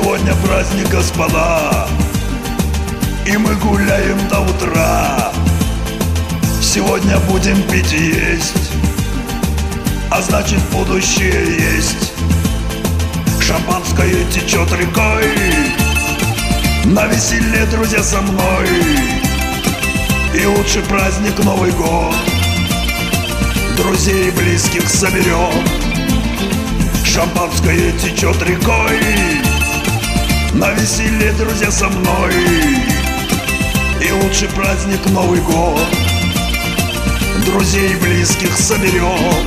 Сегодня праздник, господа, и мы гуляем до утра. Сегодня будем пить и есть, а значит будущее есть. Шампанское течет рекой, на веселье, друзья, со мной. И лучший праздник Новый год, друзей и близких соберем. Шампанское течет рекой, на веселье, друзья, со мной. И лучший праздник Новый год, друзей и близких соберем.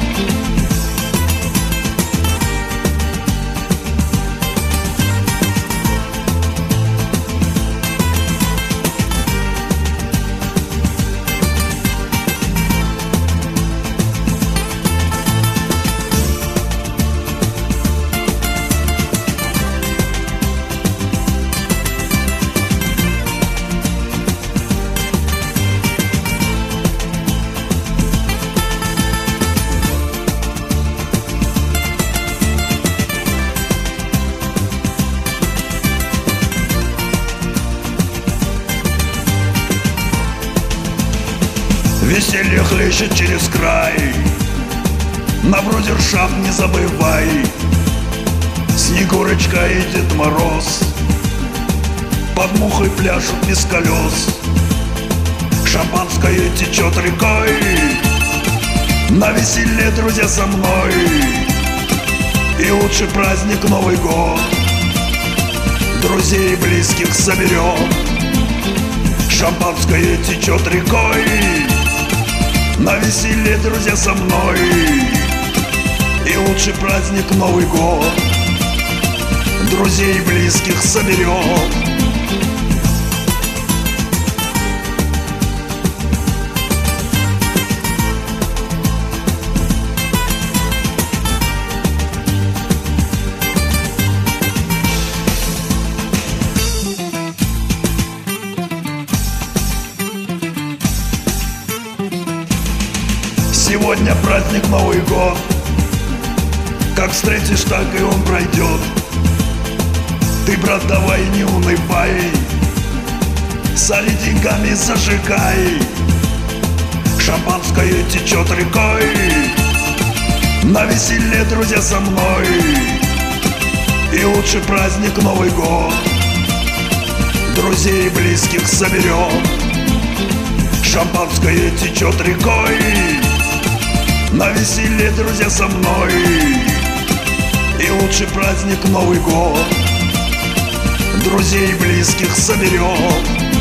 Веселье хлещет через край, на брудершафт не забывай. Снегурочка и Дед Мороз под мухой пляшут без колес. Шампанское течет рекой, на веселье, друзья, со мной. И лучший праздник Новый год, друзей и близких соберем. Шампанское течет рекой, на веселье, друзья, со мной. И лучший праздник Новый год, друзей и близких соберем. Сегодня праздник Новый год, как встретишь, так и он пройдет. Ты, брат, давай не унывай, соли деньгами зажигай. Шампанское течет рекой, на веселье, друзья, со мной. И лучший праздник Новый год, друзей и близких соберем. Шампанское течет рекой, на веселье, друзья, со мной. И лучший праздник Новый год, друзей и близких соберем.